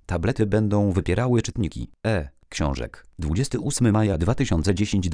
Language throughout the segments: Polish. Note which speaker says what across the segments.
Speaker 1: Tablety będą wypierały czytniki książek. 28 maja 2010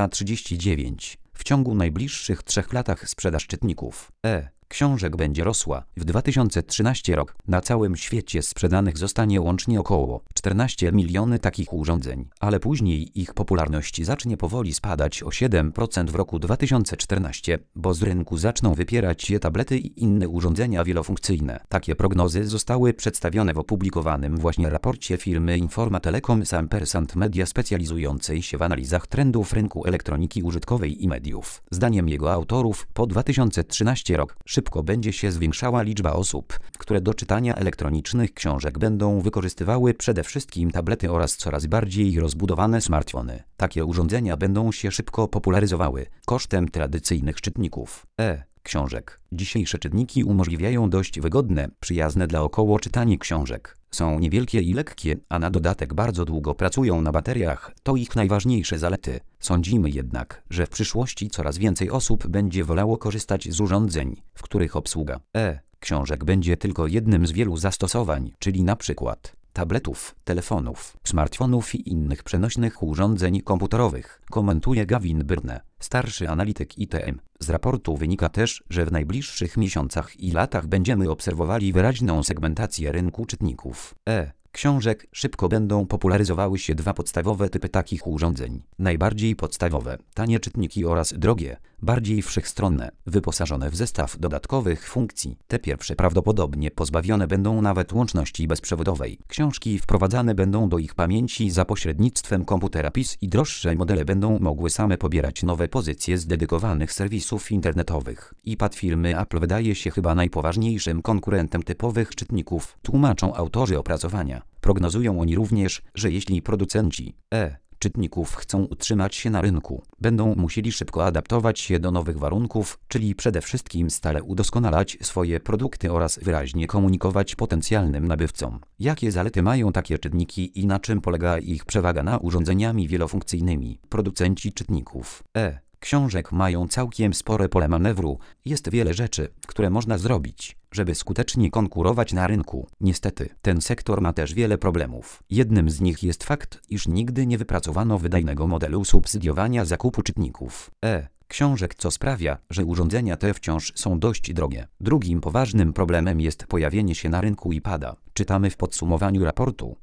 Speaker 1: 12:39. W ciągu najbliższych 3 latach sprzedaż czytników książek będzie rosła. W 2013 rok na całym świecie sprzedanych zostanie łącznie około 14 miliony takich urządzeń, ale później ich popularność zacznie powoli spadać o 7% w roku 2014, bo z rynku zaczną wypierać się tablety i inne urządzenia wielofunkcyjne. Takie prognozy zostały przedstawione w opublikowanym właśnie raporcie firmy Informa Telecom & Media specjalizującej się w analizach trendów rynku elektroniki użytkowej i mediów. Zdaniem jego autorów po 2013 rok szybko będzie się zwiększała liczba osób, które do czytania elektronicznych książek będą wykorzystywały przede wszystkim tablety oraz coraz bardziej rozbudowane smartfony. Takie urządzenia będą się szybko popularyzowały kosztem tradycyjnych czytników książek. Dzisiejsze czytniki umożliwiają dość wygodne, przyjazne dla około czytanie książek. Są niewielkie i lekkie, a na dodatek bardzo długo pracują na bateriach. To ich najważniejsze zalety. Sądzimy jednak, że w przyszłości coraz więcej osób będzie wolało korzystać z urządzeń, w których obsługa książek będzie tylko jednym z wielu zastosowań, czyli na przykład tabletów, telefonów, smartfonów i innych przenośnych urządzeń komputerowych, komentuje Gavin Byrne, starszy analityk ITM. Z raportu wynika też, że w najbliższych miesiącach i latach będziemy obserwowali wyraźną segmentację rynku czytników książek. Szybko będą popularyzowały się 2 podstawowe typy takich urządzeń. Najbardziej podstawowe, tanie czytniki oraz drogie, bardziej wszechstronne, wyposażone w zestaw dodatkowych funkcji. Te pierwsze prawdopodobnie pozbawione będą nawet łączności bezprzewodowej. Książki wprowadzane będą do ich pamięci za pośrednictwem komputera PIS i droższe modele będą mogły same pobierać nowe pozycje z dedykowanych serwisów internetowych. iPad firmy Apple wydaje się chyba najpoważniejszym konkurentem typowych czytników, tłumaczą autorzy opracowania. Prognozują oni również, że jeśli producenci czytników chcą utrzymać się na rynku, będą musieli szybko adaptować się do nowych warunków, czyli przede wszystkim stale udoskonalać swoje produkty oraz wyraźnie komunikować potencjalnym nabywcom, jakie zalety mają takie czytniki i na czym polega ich przewaga nad urządzeniami wielofunkcyjnymi. Producenci czytników książek mają całkiem spore pole manewru. Jest wiele rzeczy, które można zrobić, żeby skutecznie konkurować na rynku. Niestety, ten sektor ma też wiele problemów. Jednym z nich jest fakt, iż nigdy nie wypracowano wydajnego modelu subsydiowania zakupu czytników książek, co sprawia, że urządzenia te wciąż są dość drogie. Drugim poważnym problemem jest pojawienie się na rynku iPada. Czytamy w podsumowaniu raportu,